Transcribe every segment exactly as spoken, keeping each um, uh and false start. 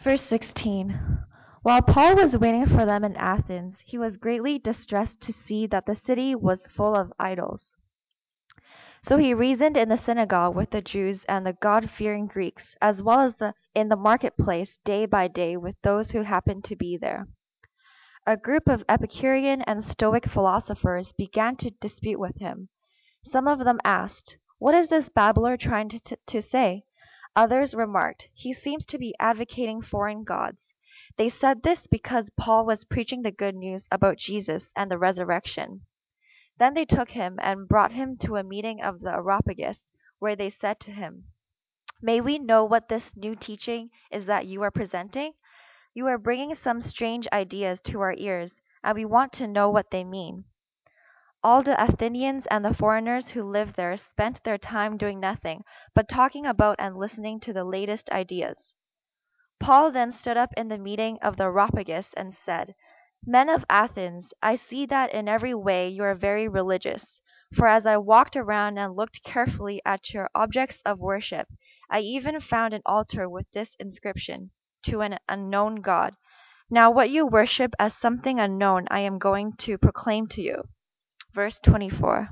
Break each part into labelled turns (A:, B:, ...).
A: Verse sixteen. While Paul was waiting for them in Athens, he was greatly distressed to see that the city was full of idols. So he reasoned in the synagogue with the Jews and the God-fearing Greeks, as well as the, in the marketplace day by day with those who happened to be there. A group of Epicurean and Stoic philosophers began to dispute with him. Some of them asked, "What is this babbler trying to, t- to say?" Others remarked, "He seems to be advocating foreign gods." They said this because Paul was preaching the good news about Jesus and the resurrection. Then they took him and brought him to a meeting of the Areopagus, where they said to him, "May we know what this new teaching is that you are presenting? You are bringing some strange ideas to our ears, and we want to know what they mean." All the Athenians and the foreigners who lived there spent their time doing nothing but talking about and listening to the latest ideas. Paul then stood up in the meeting of the Areopagus and said, "Men of Athens, I see that in every way you are very religious. For as I walked around and looked carefully at your objects of worship, I even found an altar with this inscription, 'To an unknown God.' Now what you worship as something unknown I am going to proclaim to you." Verse twenty-four.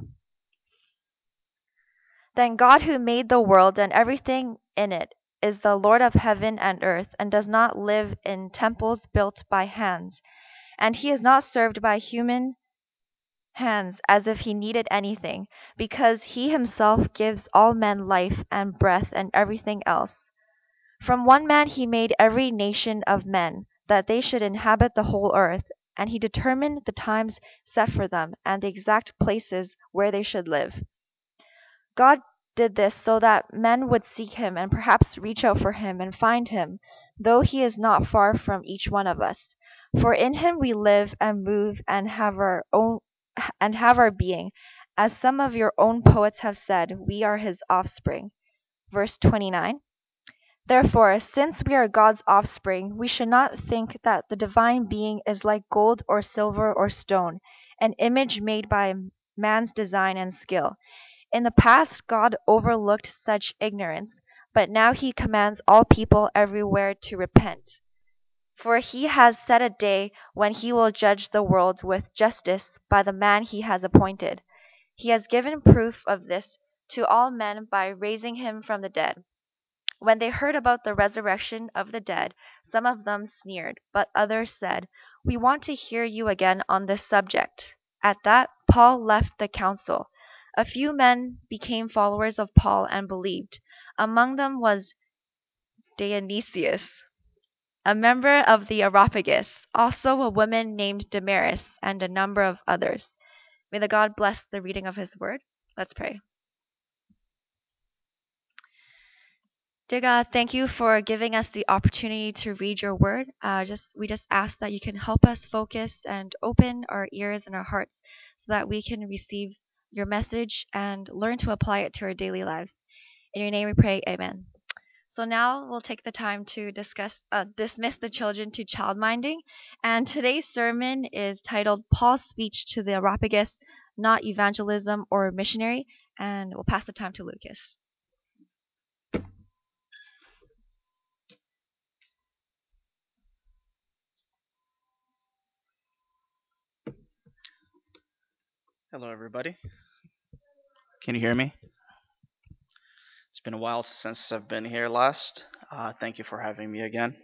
A: Then God who made the world and everything in it is the Lord of heaven and earth, and does not live in temples built by hands, and he is not served by human hands as if he needed anything, because he himself gives all men life and breath and everything else. From one man he made every nation of men, that they should inhabit the whole earth, and he determined the times set for them and the exact places where they should live. God did this so that men would seek him and perhaps reach out for him and find him, though he is not far from each one of us. For in him we live and move and have our own and have our being. As some of your own poets have said, we are his offspring. Verse twenty-nine. Therefore, since we are God's offspring, we should not think that the divine being is like gold or silver or stone, an image made by man's design and skill. In the past, God overlooked such ignorance, but now he commands all people everywhere to repent. For he has set a day when he will judge the world with justice by the man he has appointed. He has given proof of this to all men by raising him from the dead. When they heard about the resurrection of the dead, some of them sneered, but others said, "We want to hear you again on this subject." At that, Paul left the council. A few men became followers of Paul and believed. Among them was Dionysius, a member of the Areopagus, also a woman named Damaris, and a number of others. May the God bless the reading of his word. Let's pray. Dear God, thank you for giving us the opportunity to read your word. Uh, just we just ask that you can help us focus and open our ears and our hearts so that we can receive your message and learn to apply it to our daily lives. In your name we pray, amen. So now we'll take the time to discuss uh, dismiss the children to childminding. And today's sermon is titled Paul's Speech to the Areopagus, Not Evangelism or Missionary. And we'll pass the time to Lucas.
B: Hello, everybody. Can you hear me? It's been a while since I've been here last. Uh, thank you for having me again.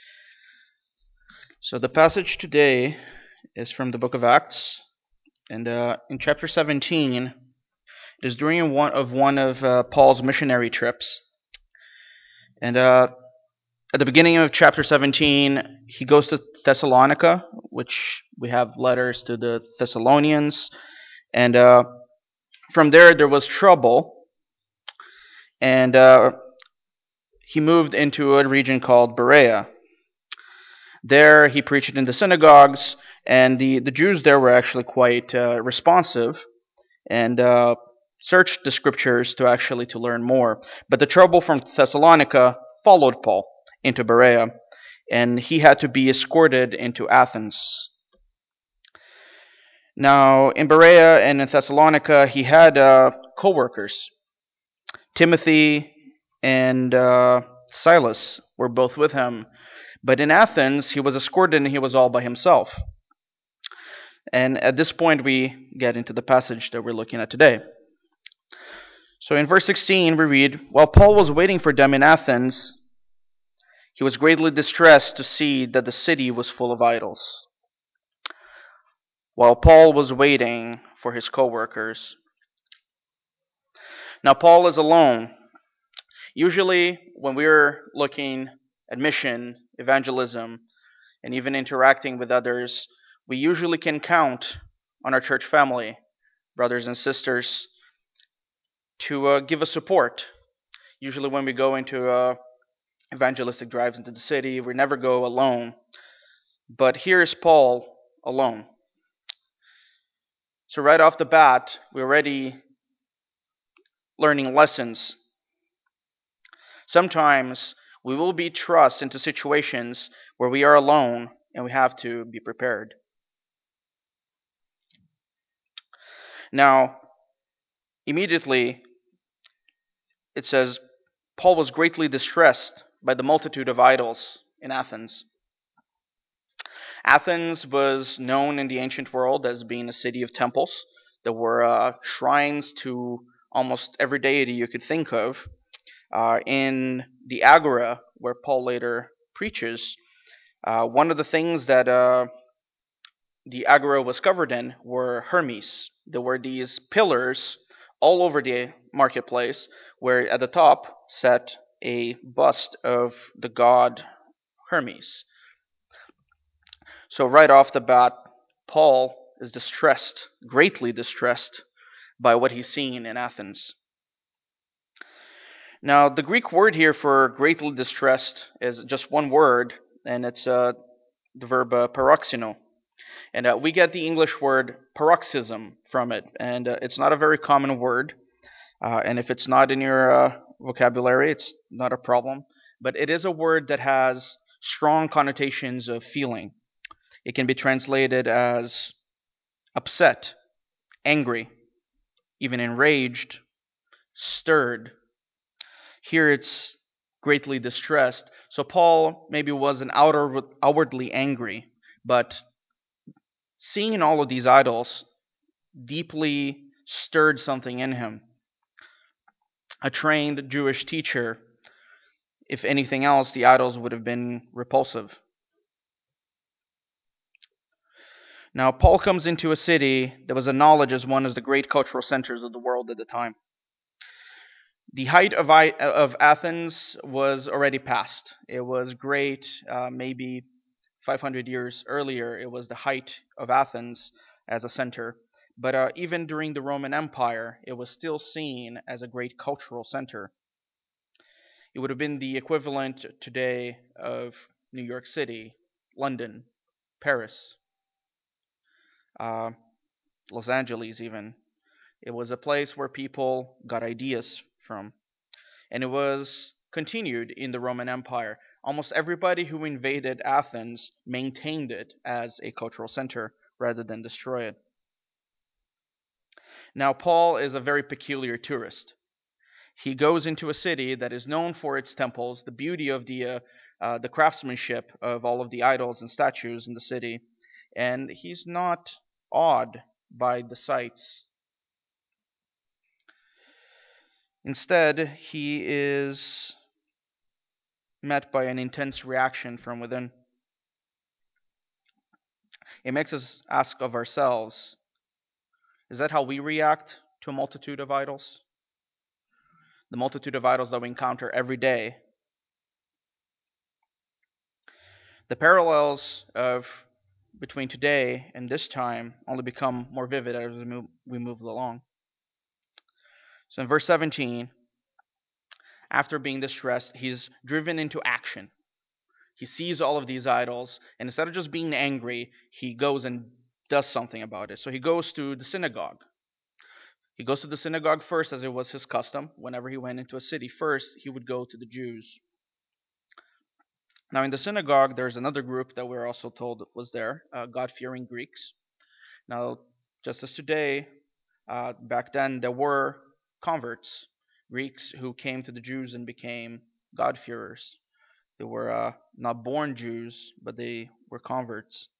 B: So, the passage today is from the book of Acts, and uh, in chapter seventeen, it is during one of one of uh, Paul's missionary trips. And uh, at the beginning of chapter seventeen, he goes to Thessalonica, which we have letters to the Thessalonians, and uh, from there there was trouble. And uh, he moved into a region called Berea. There he preached in the synagogues, and the, the Jews there were actually quite uh, responsive and uh, searched the scriptures to actually to learn more. But the trouble from Thessalonica followed Paul into Berea, and he had to be escorted into Athens. Now, in Berea and in Thessalonica, he had uh, co-workers. Timothy and uh, Silas were both with him, But in Athens, he was escorted and he was all by himself. And at this point, we get into the passage that we're looking at today. So in verse sixteen, we read, "While Paul was waiting for them in Athens, he was greatly distressed to see that the city was full of idols." While Paul was waiting for his co-workers. Now, Paul is alone. Usually, when we're looking at mission, evangelism, and even interacting with others, we usually can count on our church family, brothers and sisters, to uh, give us support. Usually, when we go into uh, evangelistic drives into the city, we never go alone. But here's Paul alone. So, right off the bat, we're already learning lessons. Sometimes we will be thrust into situations where we are alone and we have to be prepared. Now, immediately, it says, Paul was greatly distressed by the multitude of idols in Athens. Athens was known in the ancient world as being a city of temples. There were uh, shrines to almost every deity you could think of. Uh, in the Agora, where Paul later preaches, uh, one of the things that uh, the Agora was covered in were Hermes. There were these pillars all over the marketplace, where at the top sat a bust of the god Hermes. So, right off the bat, Paul is distressed, greatly distressed, by what he's seen in Athens. Now, the Greek word here for greatly distressed is just one word, and it's uh, the verb uh, paroxino. And uh, we get the English word paroxysm from it, and uh, it's not a very common word. Uh, and if it's not in your uh, vocabulary, it's not a problem. But it is a word that has strong connotations of feeling. It can be translated as upset, angry, even enraged, stirred. Here it's greatly distressed. So Paul maybe wasn't outer, outwardly angry, but seeing all of these idols deeply stirred something in him. A trained Jewish teacher, if anything else, the idols would have been repulsive. Now, Paul comes into a city that was acknowledged as one of the great cultural centers of the world at the time. The height of, I, of Athens was already past. It was great, uh, maybe five hundred years earlier, it was the height of Athens as a center. But uh, even during the Roman Empire, it was still seen as a great cultural center. It would have been the equivalent today of New York City, London, Paris, uh, Los Angeles, even. It was a place where people got ideas from. And it was continued in the Roman Empire. Almost everybody who invaded Athens maintained it as a cultural center rather than destroy it. Now, Paul is a very peculiar tourist. He goes into a city that is known for its temples, the beauty of the uh, uh, the craftsmanship of all of the idols and statues in the city, and he's not awed by the sights. Instead, he is met by an intense reaction from within. It makes us ask of ourselves, is that how we react to a multitude of idols? The multitude of idols that we encounter every day. The parallels of between today and this time only become more vivid as we move, we move along. So in verse seventeen, after being distressed, he's driven into action. He sees all of these idols, and instead of just being angry, he goes and does something about it. So he goes to the synagogue. He goes to the synagogue first, as it was his custom. Whenever he went into a city, first he would go to the Jews. Now, in the synagogue, there's another group that we're also told was there, uh, God-fearing Greeks. Now, just as today, uh, back then there were converts, Greeks who came to the Jews and became God-fearers. They were uh, not born Jews, but they were converts.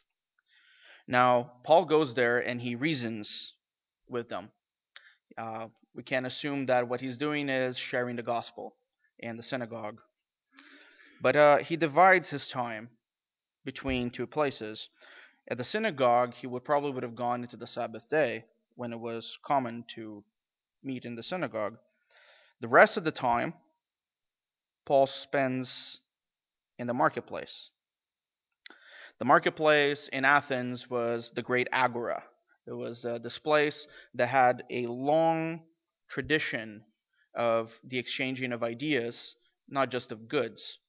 B: Now, Paul goes there and he reasons with them. Uh, we can assume that what he's doing is sharing the gospel in the synagogue. But uh, he divides his time between two places. At the synagogue, he would probably would have gone into the Sabbath day when it was common to meet in the synagogue. The rest of the time, Paul spends in the marketplace. The marketplace in Athens was the great agora. It was uh, this place that had a long tradition of the exchanging of ideas, not just of goods.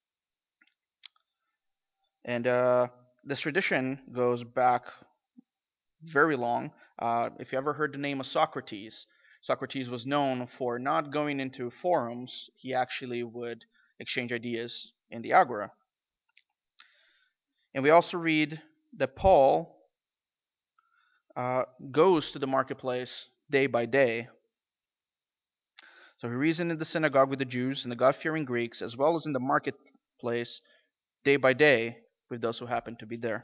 B: And uh, this tradition goes back very long. Uh, if you ever heard the name of Socrates, Socrates was known for not going into forums, he actually would exchange ideas in the agora. And we also read that Paul uh, goes to the marketplace day by day. So he reasoned in the synagogue with the Jews and the God fearing Greeks, as well as in the marketplace day by day with those who happened to be there.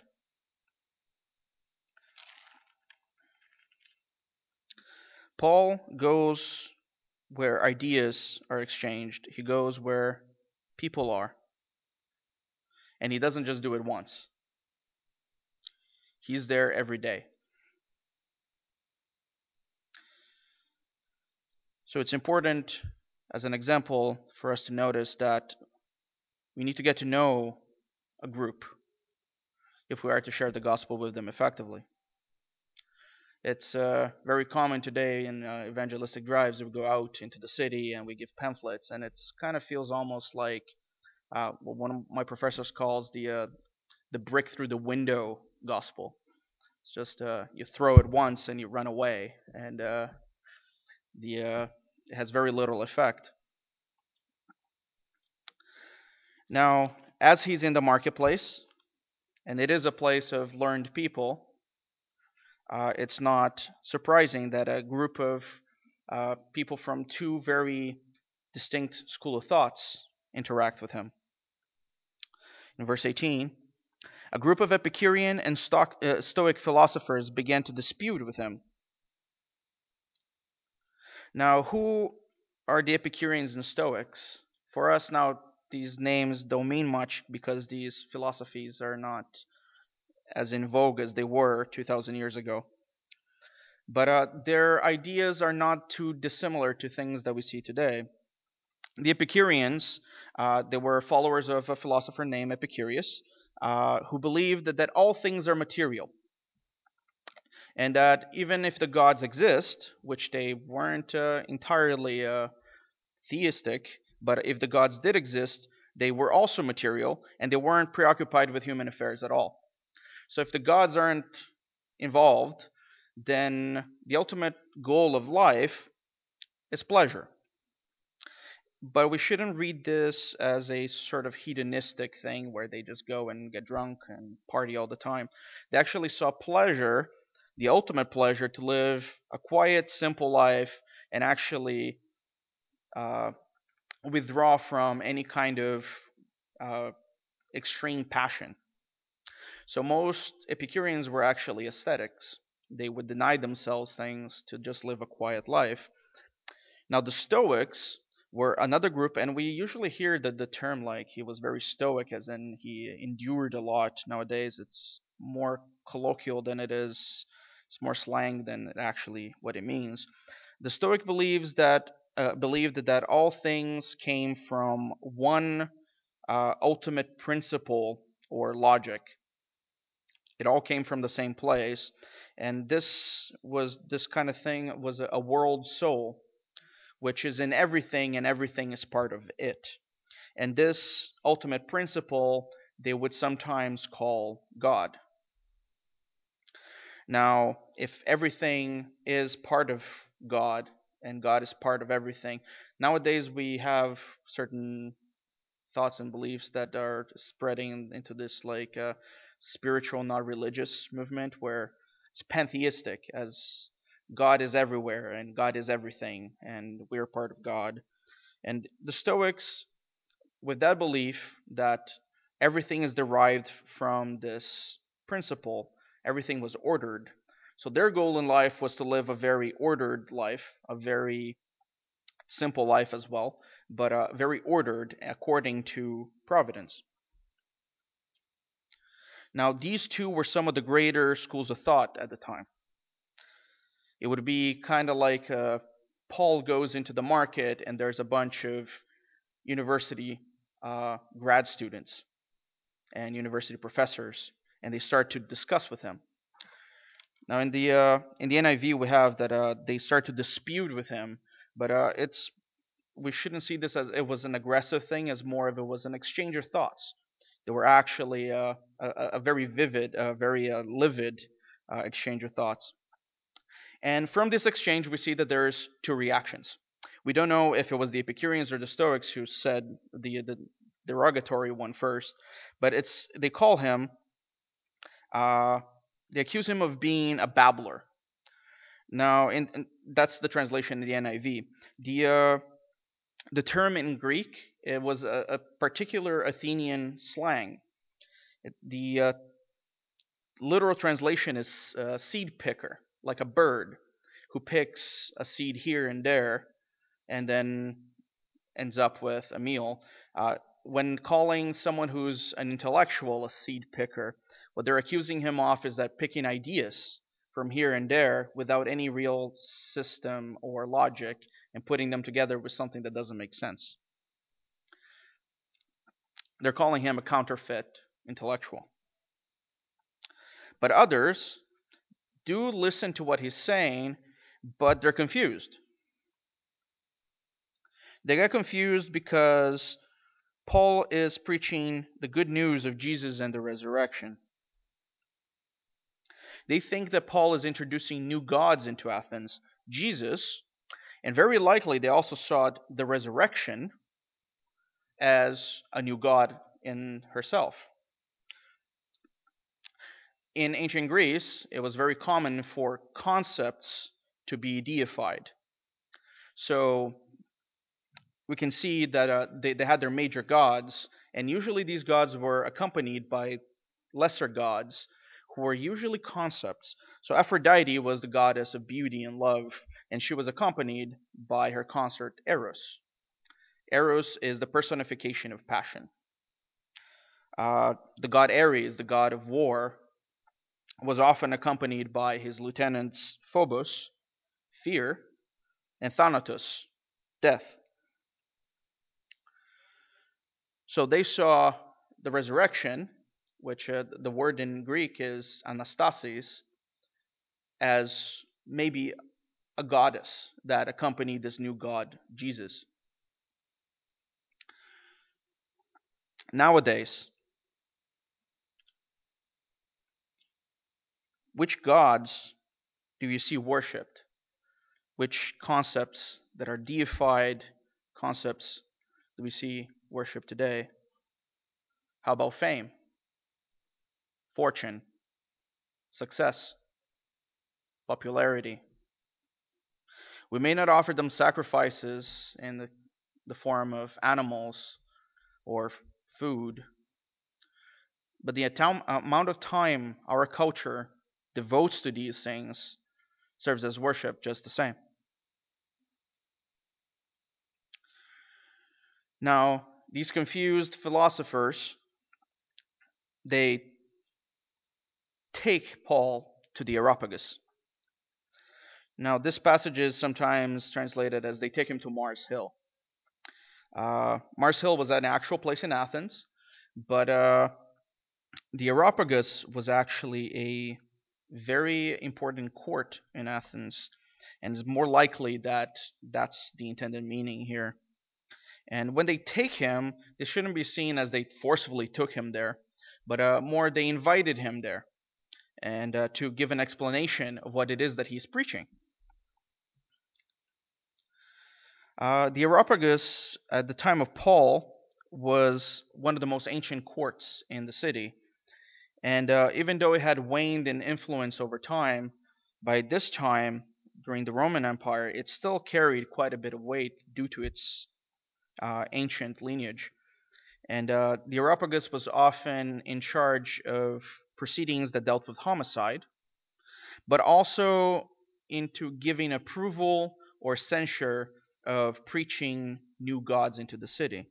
B: Paul goes where ideas are exchanged, he goes where people are. And he doesn't just do it once, he's there every day. So it's important, as an example, for us to notice that we need to get to know a group if we are to share the gospel with them effectively. It's uh, very common today in uh, evangelistic drives that we go out into the city and we give pamphlets, and it kind of feels almost like uh, what one of my professors calls the uh, the brick through the window gospel. It's just uh, you throw it once and you run away, and uh, the uh, it has very little effect. Now, as he's in the marketplace, and it is a place of learned people, uh, it's not surprising that a group of uh, people from two very distinct school of thoughts interact with him. In verse eighteen, a group of Epicurean and stoic, uh, Stoic philosophers began to dispute with him. Now, who are the Epicureans and Stoics? For us now, these names don't mean much because these philosophies are not as in vogue as they were two thousand years ago. But uh, their ideas are not too dissimilar to things that we see today. The Epicureans, uh, they were followers of a philosopher named Epicurus, uh, who believed that, that all things are material. And that even if the gods exist, which they weren't uh, entirely uh, theistic, but if the gods did exist, they were also material, and they weren't preoccupied with human affairs at all. So if the gods aren't involved, then the ultimate goal of life is pleasure. But we shouldn't read this as a sort of hedonistic thing where they just go and get drunk and party all the time. They actually saw pleasure, the ultimate pleasure, to live a quiet, simple life and actually uh, withdraw from any kind of uh, extreme passion. So most Epicureans were actually ascetics. They would deny themselves things to just live a quiet life. Now the Stoics were another group, and we usually hear that the term like he was very stoic, as in he endured a lot. Nowadays, it's more colloquial than it is. It's more slang than actually what it means. The Stoic believes that uh, believed that all things came from one uh, ultimate principle or logic. It all came from the same place, and this was this kind of thing was a, a world soul, which is in everything, and everything is part of it. And this ultimate principle they would sometimes call God. Now, if everything is part of God and God is part of everything, nowadays we have certain thoughts and beliefs that are spreading into this like uh, spiritual, not religious movement where it's pantheistic, as God is everywhere and God is everything and we're part of God. And the Stoics with that belief that everything is derived from this principle, everything was ordered. So their goal in life was to live a very ordered life, a very simple life as well, but uh, very ordered according to providence. Now, these two were some of the greater schools of thought at the time. It would be kind of like uh, Paul goes into the market and there's a bunch of university uh, grad students and university professors, and they start to discuss with him. Now, in the uh, in the N I V, we have that uh, they start to dispute with him, but uh, it's we shouldn't see this as it was an aggressive thing, as more of it was an exchange of thoughts. They were actually uh, a, a very vivid, a very uh, livid uh, exchange of thoughts. And from this exchange, we see that there's two reactions. We don't know if it was the Epicureans or the Stoics who said the, the derogatory one first, but it's they call him, uh, they accuse him of being a babbler. Now, in, in, that's the translation in the N I V. The uh, the term in Greek, it was a, a particular Athenian slang. It, the uh, literal translation is uh, seed picker, like a bird who picks a seed here and there and then ends up with a meal. Uh, when calling someone who's an intellectual a seed picker, what they're accusing him of is that picking ideas from here and there without any real system or logic and putting them together with something that doesn't make sense. They're calling him a counterfeit intellectual. But others do listen to what he's saying, but they're confused. They get confused because Paul is preaching the good news of Jesus and the resurrection. They think that Paul is introducing new gods into Athens, Jesus, and very likely they also saw the resurrection as a new god in herself. In ancient Greece, it was very common for concepts to be deified. So we can see that uh, they, they had their major gods, and usually these gods were accompanied by lesser gods who were usually concepts. So Aphrodite was the goddess of beauty and love, and she was accompanied by her consort Eros. Eros is the personification of passion. Uh, the god Ares, the god of war, was often accompanied by his lieutenants Phobos, fear, and Thanatos, death. So they saw the resurrection, which uh, the word in Greek is anastasis, as maybe a goddess that accompanied this new god, Jesus. Nowadays, which gods do you see worshipped? Which concepts that are deified concepts do we see worshipped today? How about fame, fortune, success, popularity? We may not offer them sacrifices in the, the form of animals or food, but the amount of time our culture devotes to these things serves as worship just the same. Now, these confused philosophers, they take Paul to the Areopagus. Now, this passage is sometimes translated as they take him to Mars Hill. Uh, Mars Hill was an actual place in Athens, but uh, the Areopagus was actually a very important court in Athens, and it's more likely that that's the intended meaning here. And when they take him, this shouldn't be seen as they forcefully took him there, but uh, more they invited him there and uh, to give an explanation of what it is that he's preaching. Uh, the Areopagus at the time of Paul was one of the most ancient courts in the city. And uh, even though it had waned in influence over time, by this time, during the Roman Empire, it still carried quite a bit of weight due to its uh, ancient lineage. And uh, the Areopagus was often in charge of proceedings that dealt with homicide, but also into giving approval or censure of preaching new gods into the city.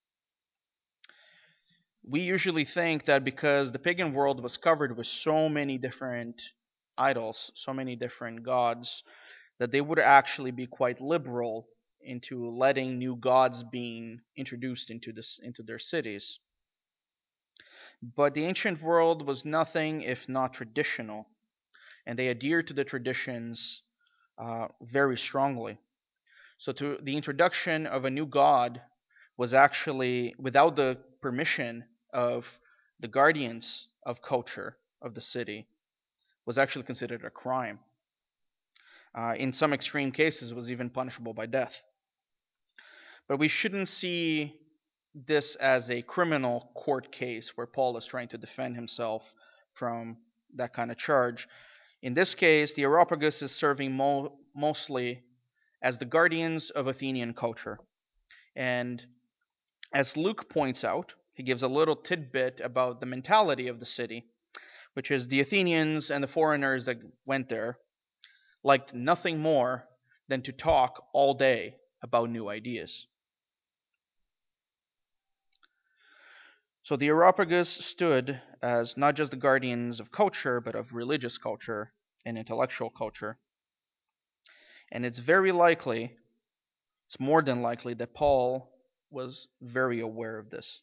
B: We usually think that because the pagan world was covered with so many different idols, so many different gods, that they would actually be quite liberal into letting new gods being introduced into this into their cities. But the ancient world was nothing if not traditional, and they adhered to the traditions uh, very strongly. So, to the introduction of a new god was actually without the permission of the guardians of culture of the city was actually considered a crime. Uh, in some extreme cases, it was even punishable by death. But we shouldn't see this as a criminal court case where Paul is trying to defend himself from that kind of charge. In this case, the Areopagus is serving mo- mostly as the guardians of Athenian culture. And as Luke points out, he gives a little tidbit about the mentality of the city, which is the Athenians and the foreigners that went there liked nothing more than to talk all day about new ideas. So the Areopagus stood as not just the guardians of culture, but of religious culture and intellectual culture. And it's very likely, it's more than likely, that Paul was very aware of this.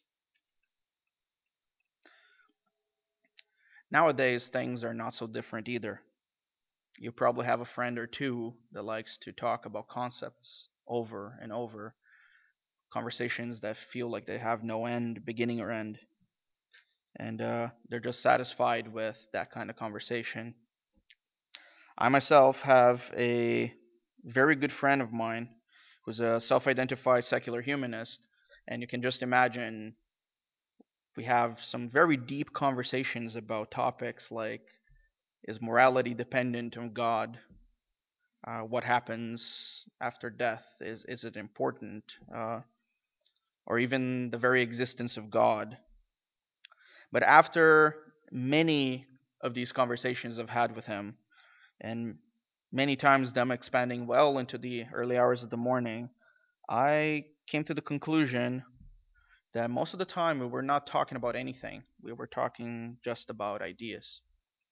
B: Nowadays, things are not so different either. You probably have a friend or two that likes to talk about concepts over and over, conversations that feel like they have no end, beginning or end. And uh, they're just satisfied with that kind of conversation. I myself have a very good friend of mine who's a self identified secular humanist, and you can just imagine we have some very deep conversations about topics like, is morality dependent on God? Uh, what happens after death? Is, is it important? Uh, or even the very existence of God. But after many of these conversations I've had with him, and many times them expanding well into the early hours of the morning, I came to the conclusion that most of the time we were not talking about anything. We were talking just about ideas.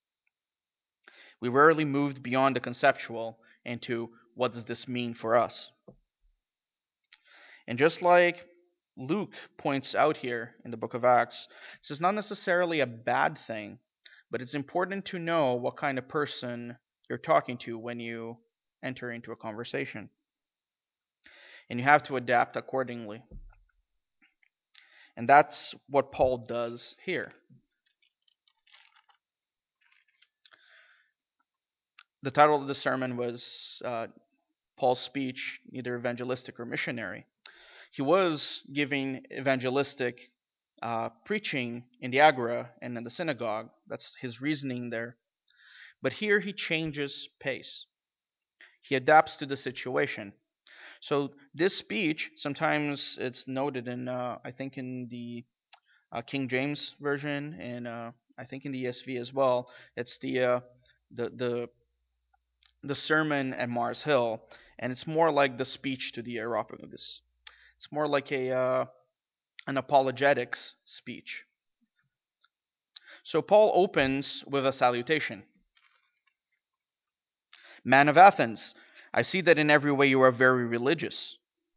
B: We rarely moved beyond the conceptual into what does this mean for us. And just like Luke points out here in the book of Acts, this is not necessarily a bad thing, but it's important to know what kind of person you're talking to when you enter into a conversation. And you have to adapt accordingly. And that's what Paul does here. The title of the sermon was uh, Paul's speech, either evangelistic or missionary. He was giving evangelistic uh, preaching in the agora and in the synagogue. That's his reasoning there. But here he changes pace. He adapts to the situation. So this speech, sometimes it's noted in, uh, I think in the uh, King James version, and uh, I think in the E S V as well. It's the uh, the the the sermon at Mars Hill, and it's more like the speech to the Areopagus. It's more like a uh, an apologetics speech. So Paul opens with a salutation. Man of Athens, I see that in every way you are very religious.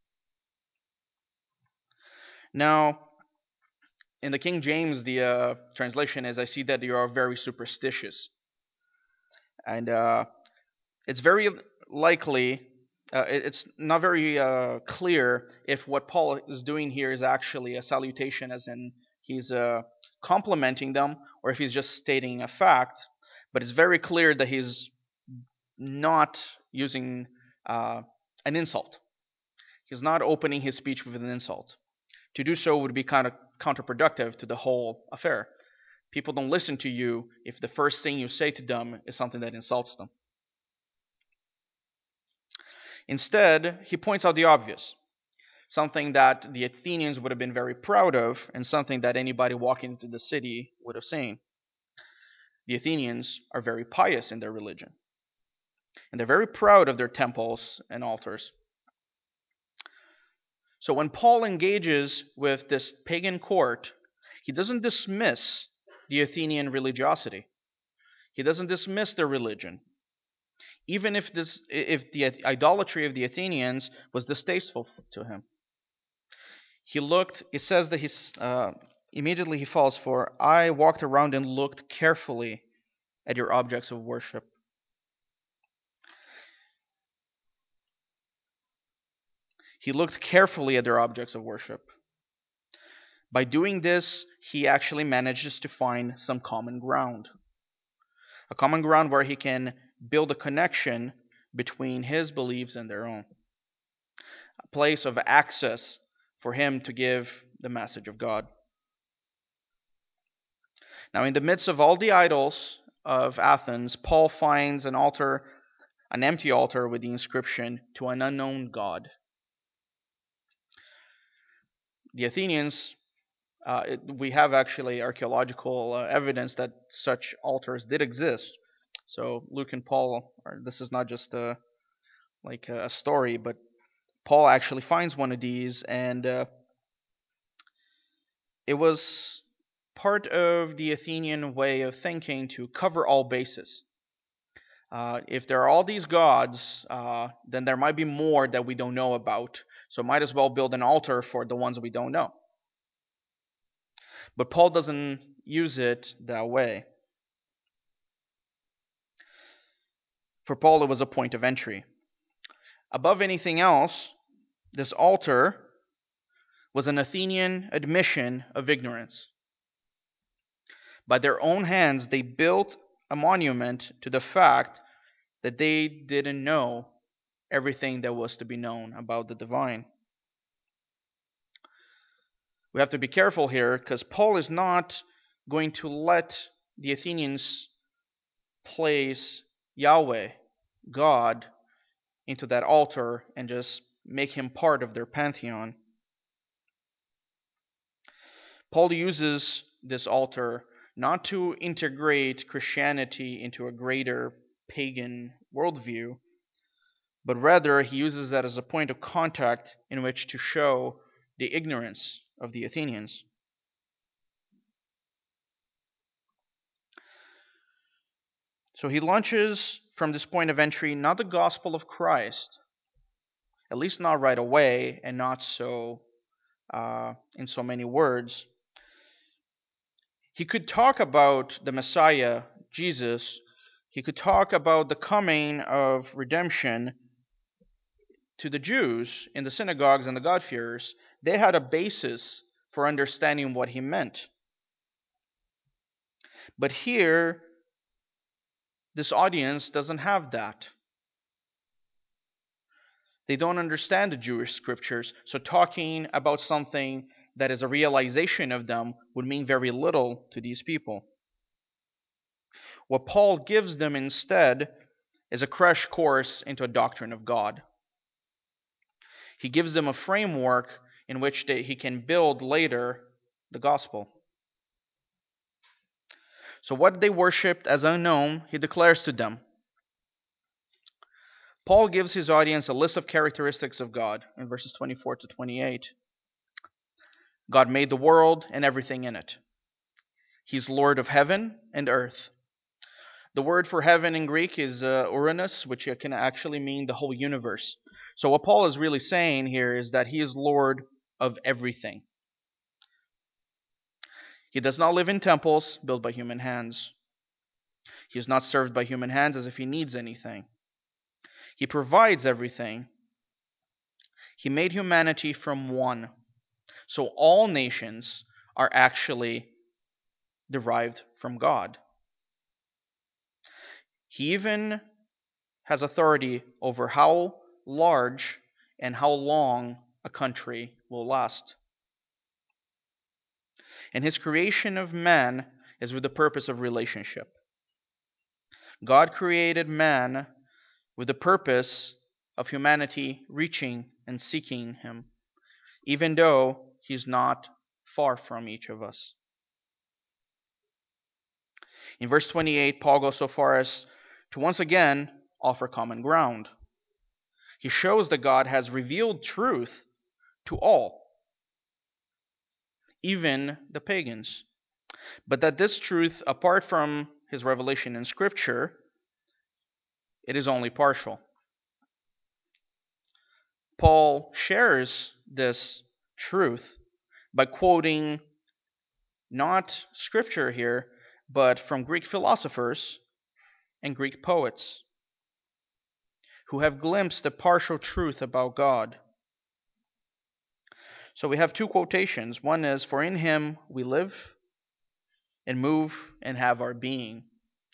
B: Now, in the King James, the uh, translation is, I see that you are very superstitious. And uh, it's very likely, uh, it's not very uh, clear if what Paul is doing here is actually a salutation, as in he's uh, complimenting them, or if he's just stating a fact. But it's very clear that he's not using uh, an insult. He's not opening his speech with an insult. To do so would be kind of counterproductive to the whole affair. People don't listen to you if the first thing you say to them is something that insults them. Instead, he points out the obvious. something that the Athenians would have been very proud of, and something that anybody walking into the city would have seen. The Athenians are very pious in their religion, and they're very proud of their temples and altars. So when Paul engages with this pagan court, he doesn't dismiss the Athenian religiosity. He doesn't dismiss their religion, even if this if the idolatry of the Athenians was distasteful to him. He looked, it says that he's, uh, immediately he falls for, I walked around and looked carefully at your objects of worship. He looked carefully at their objects of worship. By doing this, he actually manages to find some common ground. A common ground where he can build a connection between his beliefs and their own. A place of access for him to give the message of God. Now, in the midst of all the idols of Athens, Paul finds an altar, an empty altar with the inscription, to an unknown God. The Athenians, uh, it, we have actually archaeological uh, evidence that such altars did exist. So Luke and Paul, are, this is not just a, like a story, but Paul actually finds one of these, and uh, it was part of the Athenian way of thinking to cover all bases. Uh, if there are all these gods, uh, then there might be more that we don't know about. So might as well build an altar for the ones we don't know. But Paul doesn't use it that way. For Paul, it was a point of entry. Above anything else, this altar was an Athenian admission of ignorance. By their own hands, they built a monument to the fact that they didn't know everything that was to be known about the divine. We have to be careful here because Paul is not going to let the Athenians place Yahweh, God, into that altar and just make him part of their pantheon. Paul uses this altar not to integrate Christianity into a greater pagan worldview, but rather he uses that as a point of contact in which to show the ignorance of the Athenians. So he launches from this point of entry not the gospel of Christ, at least not right away, and not so uh, in so many words. He could talk about the Messiah, Jesus. He could talk about the coming of redemption to the Jews in the synagogues and the God-fearers. They had a basis for understanding what he meant. But here, this audience doesn't have that. They don't understand the Jewish scriptures, so talking about something that is a realization of them would mean very little to these people. What Paul gives them instead is a crash course into a doctrine of God. He gives them a framework in which they, he can build later the gospel. So what they worshipped as unknown, he declares to them. Paul gives his audience a list of characteristics of God in verses twenty-four to twenty-eight. God made the world and everything in it. He's Lord of heaven and earth. The word for heaven in Greek is uh, Uranus, which can actually mean the whole universe. So what Paul is really saying here is that he is Lord of everything. He does not live in temples built by human hands. He is not served by human hands as if he needs anything. He provides everything. He made humanity from one. So all nations are actually derived from God. He even has authority over how large and how long a country will last. And his creation of man is with the purpose of relationship. God created man with the purpose of humanity reaching and seeking him. even though he's not far from each of us. In verse twenty-eight, Paul goes so far as to once again offer common ground. He shows that God has revealed truth to all, even the pagans, but that this truth, apart from his revelation in Scripture, it is only partial. Paul shares this truth by quoting not Scripture here, but from Greek philosophers and Greek poets who have glimpsed the partial truth about God. So we have two quotations. One is, "For in him we live and move and have our being."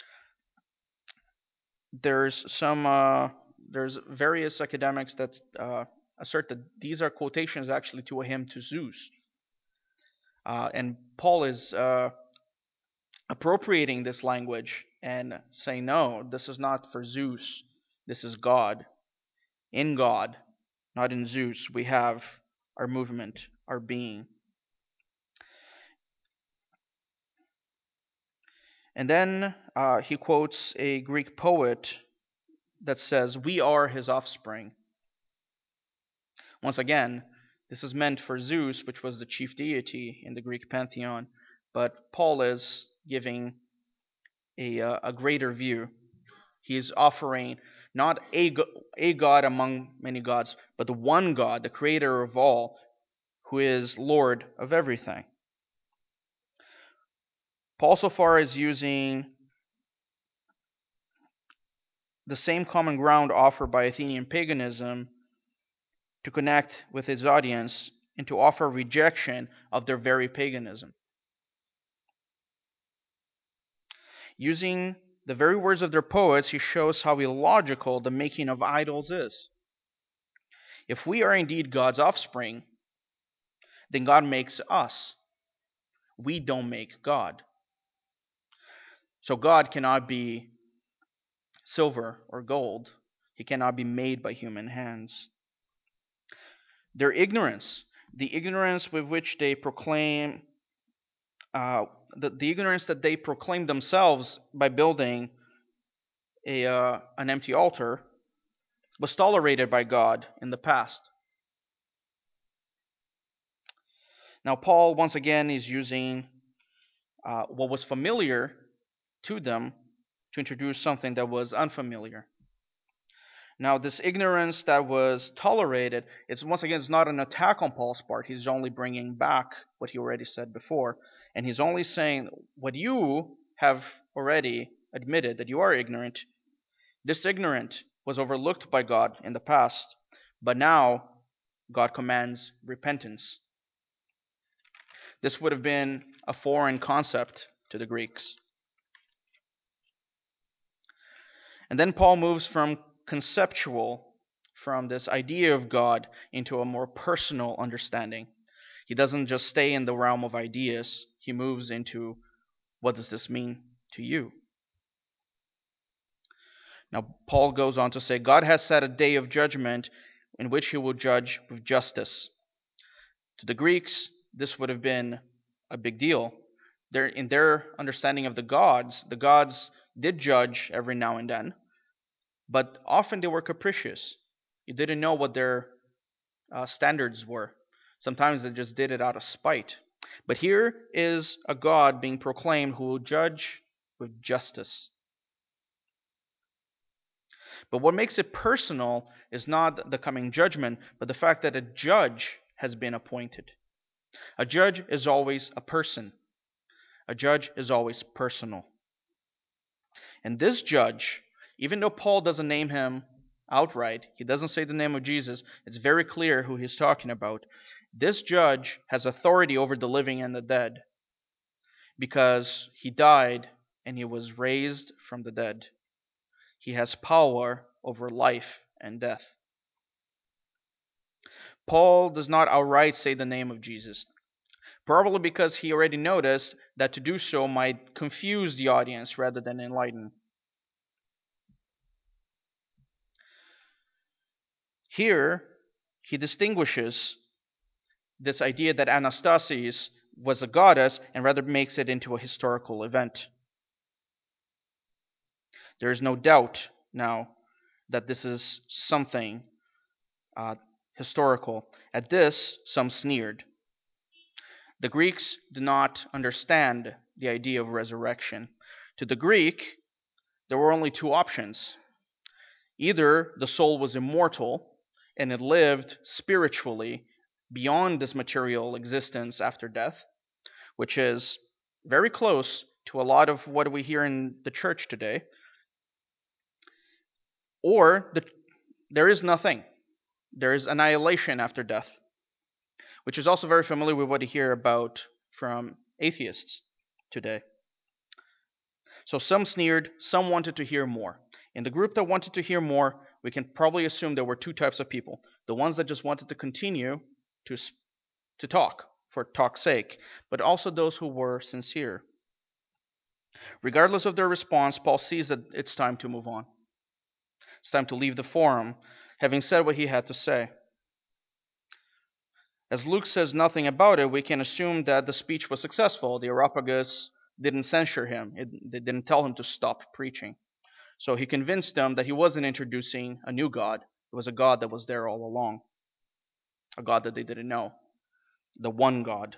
B: There's some, uh, there's various academics that uh, assert that these are quotations actually to a hymn to Zeus. Uh, and Paul is uh, appropriating this language and saying, no, this is not for Zeus. This is God. In God, not in Zeus, we have our movement, our being. And then uh, he quotes a Greek poet that says, "We are his offspring." Once again, this is meant for Zeus, which was the chief deity in the Greek pantheon, but Paul is giving a, uh, a greater view. He is offering not a, a God among many gods, but the one God, the creator of all, who is Lord of everything. Paul so far is using the same common ground offered by Athenian paganism to connect with his audience and to offer rejection of their very paganism. Using the very words of their poets, he shows how illogical the making of idols is. If we are indeed God's offspring, then God makes us. We don't make God. So God cannot be silver or gold. He cannot be made by human hands. Their ignorance, the ignorance with which they proclaim, uh, the, the ignorance that they proclaim themselves by building a uh, an empty altar, was tolerated by God in the past. Now, Paul once again is using uh, what was familiar to them to introduce something that was unfamiliar. Now, this ignorance that was tolerated, it's once again, it's not an attack on Paul's part. He's only bringing back what he already said before. And he's only saying what you have already admitted, that you are ignorant. This ignorance was overlooked by God in the past, but now God commands repentance. This would have been a foreign concept to the Greeks. And then Paul moves from conceptual, from this idea of God, into a more personal understanding. He doesn't just stay in the realm of ideas, he moves into, what does this mean to you? Now, Paul goes on to say, God has set a day of judgment in which he will judge with justice. To the Greeks, this would have been a big deal. They're, in their understanding of the gods, the gods did judge every now and then, but often they were capricious. You didn't know what their uh, standards were. Sometimes they just did it out of spite. But here is a God being proclaimed who will judge with justice. But what makes it personal is not the coming judgment, but the fact that a judge has been appointed. A judge is always a person. A judge is always personal. And this judge, even though Paul doesn't name him outright, he doesn't say the name of Jesus, it's very clear who he's talking about. This judge has authority over the living and the dead because he died and he was raised from the dead. He has power over life and death. Paul does not outright say the name of Jesus, probably because he already noticed that to do so might confuse the audience rather than enlighten. Here, he distinguishes this idea that Anastasis was a goddess and rather makes it into a historical event. There is no doubt now that this is something uh, historical. At this, some sneered. The Greeks do not understand the idea of resurrection. To the Greek, there were only two options. Either the soul was immortal and it lived spiritually beyond this material existence after death, which is very close to a lot of what we hear in the church today, or the, there is nothing. There is annihilation after death, which is also very familiar with what you hear about from atheists today. So some sneered, some wanted to hear more. In the group that wanted to hear more, we can probably assume there were two types of people. The ones that just wanted to continue to, to talk for talk's sake, but also those who were sincere. Regardless of their response, Paul sees that it's time to move on. It's time to leave the forum, having said what he had to say. As Luke says nothing about it, we can assume that the speech was successful. The Areopagus didn't censure him. It, they didn't tell him to stop preaching. So he convinced them that he wasn't introducing a new God. It was a God that was there all along. A God that they didn't know. The one God.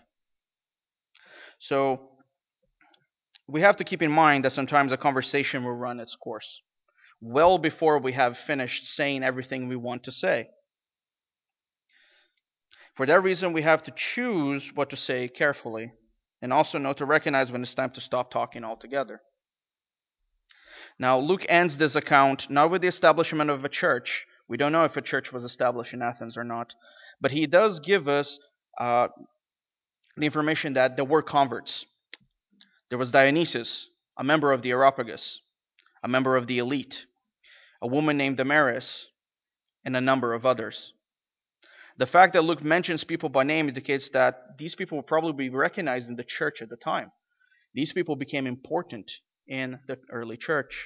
B: So we have to keep in mind that sometimes a conversation will run its course, well before we have finished saying everything we want to say. For that reason, we have to choose what to say carefully, and also know to recognize when it's time to stop talking altogether. Now, Luke ends this account not with the establishment of a church. We don't know if a church was established in Athens or not, but he does give us uh, the information that there were converts. There was Dionysius, a member of the Areopagus, a member of the elite, a woman named Damaris, and a number of others. The fact that Luke mentions people by name indicates that these people will probably be recognized in the church at the time. These people became important in the early church.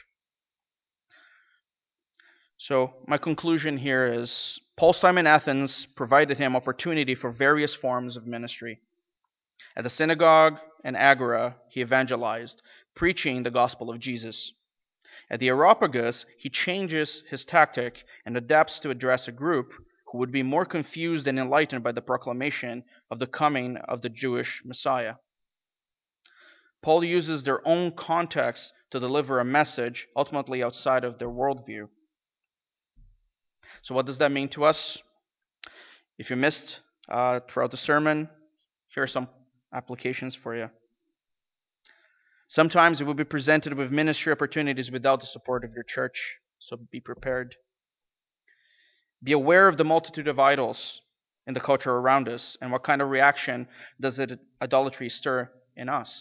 B: So my conclusion here is Paul's time in Athens provided him opportunity for various forms of ministry. At the synagogue and agora, he evangelized, preaching the gospel of Jesus. At the Areopagus, he changes his tactic and adapts to address a group who would be more confused and enlightened by the proclamation of the coming of the Jewish Messiah. Paul uses their own context to deliver a message ultimately outside of their worldview. So what does that mean to us? If you missed uh, throughout the sermon, here are some applications for you. Sometimes you will be presented with ministry opportunities without the support of your church, so be prepared. Be aware of the multitude of idols in the culture around us, and what kind of reaction does it, idolatry stir in us.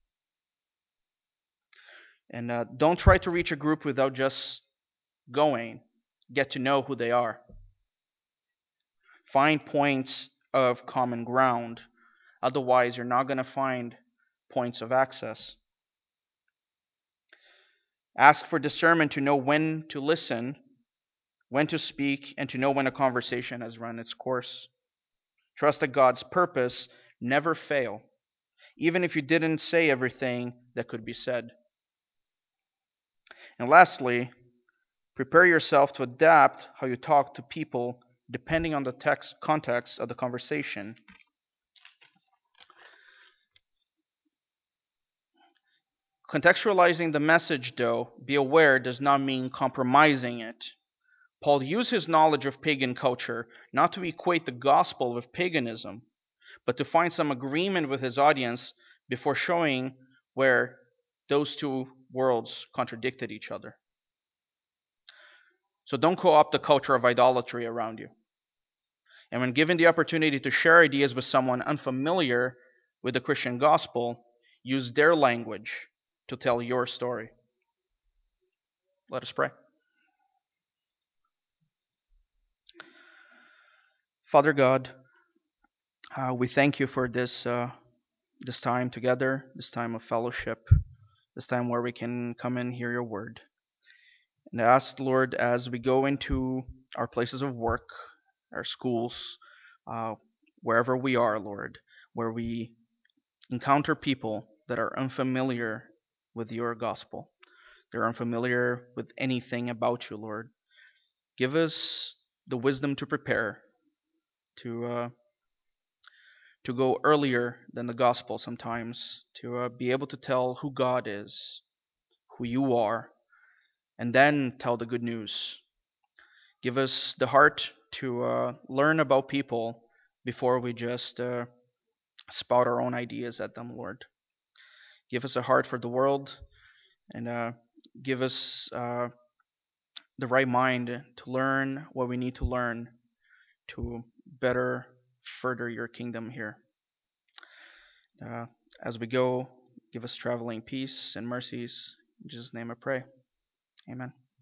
B: And uh, don't try to reach a group without just going. Get to know who they are. Find points of common ground. Otherwise, you're not going to find points of access. Ask for discernment to know when to listen, when to speak, and to know when a conversation has run its course. Trust that God's purpose never fail, even if you didn't say everything that could be said. And lastly, prepare yourself to adapt how you talk to people depending on the text context of the conversation. Contextualizing the message, though, be aware, does not mean compromising it. Paul used his knowledge of pagan culture not to equate the gospel with paganism, but to find some agreement with his audience before showing where those two worlds contradicted each other. So don't co-opt the culture of idolatry around you. And when given the opportunity to share ideas with someone unfamiliar with the Christian gospel, use their language to tell your story. Let us pray. Father God, uh, we thank you for this uh, this time together, this time of fellowship, this time where we can come and hear your word. And I ask, Lord, as we go into our places of work, our schools, uh, wherever we are, Lord, where we encounter people that are unfamiliar with your gospel. They're unfamiliar with anything about you, Lord. Give us the wisdom to prepare, to uh, to go earlier than the gospel sometimes, to uh, be able to tell who God is, who you are, and then tell the good news. Give us the heart to uh, learn about people before we just uh, spout our own ideas at them, Lord. Give us a heart for the world, and uh, give us uh, the right mind to learn what we need to learn to better further your kingdom here. Uh, as we go, give us traveling peace and mercies. In Jesus' name I pray. Amen.